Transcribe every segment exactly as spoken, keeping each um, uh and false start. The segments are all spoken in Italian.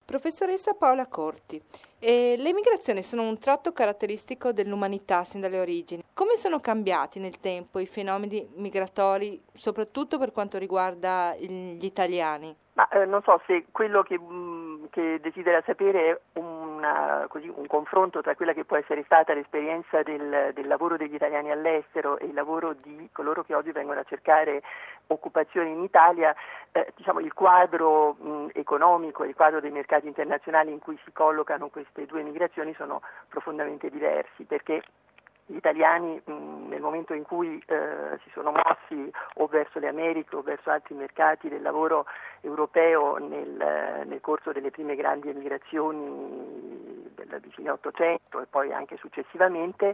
Professoressa Paola Corti, eh, le migrazioni sono un tratto caratteristico dell'umanità sin dalle origini. Come sono cambiati nel tempo i fenomeni migratori, soprattutto per quanto riguarda il- gli italiani? Ma eh, non so se quello che, mh, che desidera sapere è una, così, un confronto tra quella che può essere stata l'esperienza del, del lavoro degli italiani all'estero e il lavoro di coloro che oggi vengono a cercare occupazione in Italia. Eh, diciamo il quadro mh, economico, il quadro dei mercati internazionali in cui si collocano queste due migrazioni sono profondamente diversi, perché gli italiani mh, nel momento in cui eh, si sono mossi o verso le Americhe o verso altri mercati del lavoro europeo nel, nel corso delle prime grandi emigrazioni del fine Ottocento e poi anche successivamente,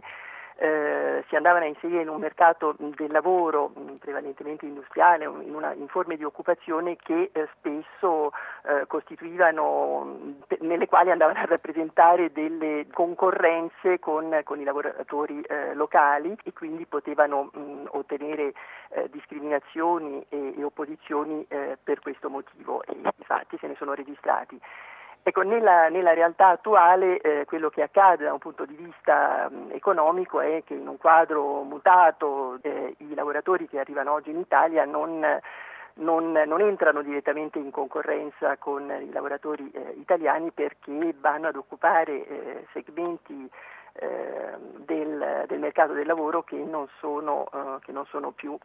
Eh, si andavano a inserire in un mercato del lavoro mh, prevalentemente industriale, in, una, in forme di occupazione che eh, spesso eh, costituivano, mh, nelle quali andavano a rappresentare delle concorrenze con, con i lavoratori eh, locali e quindi potevano mh, ottenere eh, discriminazioni e, e opposizioni eh, per questo motivo, e infatti se ne sono registrati. Ecco, nella, nella realtà attuale eh, quello che accade da un punto di vista mh, economico è che in un quadro mutato eh, i lavoratori che arrivano oggi in Italia non, non, non entrano direttamente in concorrenza con i lavoratori eh, italiani, perché vanno ad occupare eh, segmenti eh, del, del mercato del lavoro che non sono, eh, che non sono più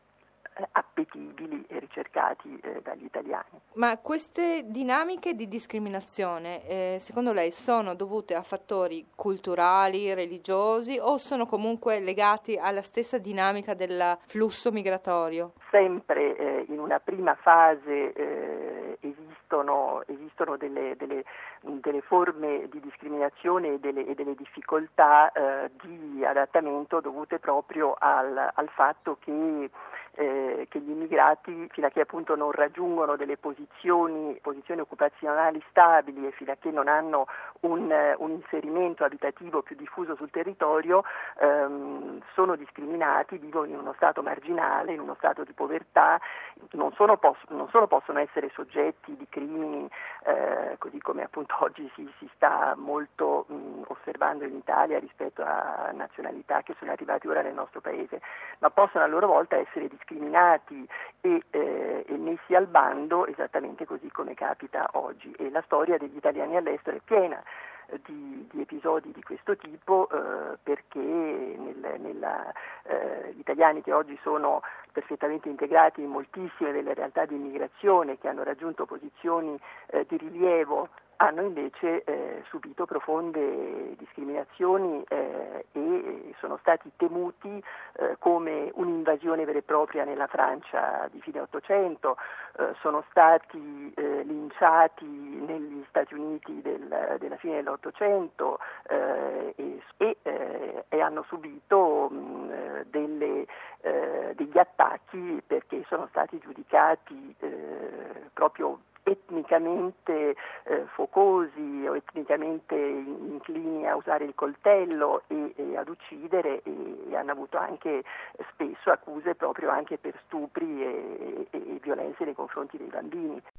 appetibili e ricercati eh, dagli italiani. Ma queste dinamiche di discriminazione, eh, secondo lei, sono dovute a fattori culturali, religiosi o sono comunque legati alla stessa dinamica del flusso migratorio? Sempre eh, in una prima fase eh, esistono, esistono delle, delle, delle forme di discriminazione e delle, e delle difficoltà eh, di adattamento dovute proprio al, al fatto che Eh, che gli immigrati, fino a che appunto non raggiungono delle posizioni, posizioni occupazionali stabili e fino a che non hanno un, un inserimento abitativo più diffuso sul territorio, ehm, sono discriminati, vivono in uno stato marginale, in uno stato di povertà, non, sono poss- non solo possono essere soggetti di crimini, eh, così come appunto oggi si, si sta molto mh, osservando in Italia rispetto a nazionalità che sono arrivati ora nel nostro paese, ma possono a loro volta essere discriminati e, eh, e messi al bando esattamente così come capita oggi, e la storia degli italiani all'estero è piena di, di episodi di questo tipo, eh, perché nel, nella, eh, gli italiani che oggi sono perfettamente integrati in moltissime delle realtà di immigrazione, che hanno raggiunto posizioni eh, di rilievo, hanno invece eh, subito profonde discriminazioni eh, e sono stati temuti eh, come un'invasione vera e propria nella Francia di fine Ottocento, eh, sono stati eh, linciati negli Stati Uniti del, della fine dell'Ottocento eh, e, e, eh, e hanno subito mh, delle, eh, degli attacchi perché sono stati giudicati eh, proprio etnicamente eh, focosi o etnicamente inclini a usare il coltello e, e ad uccidere, e, e hanno avuto anche spesso accuse proprio anche per stupri e, e, e violenze nei confronti dei bambini.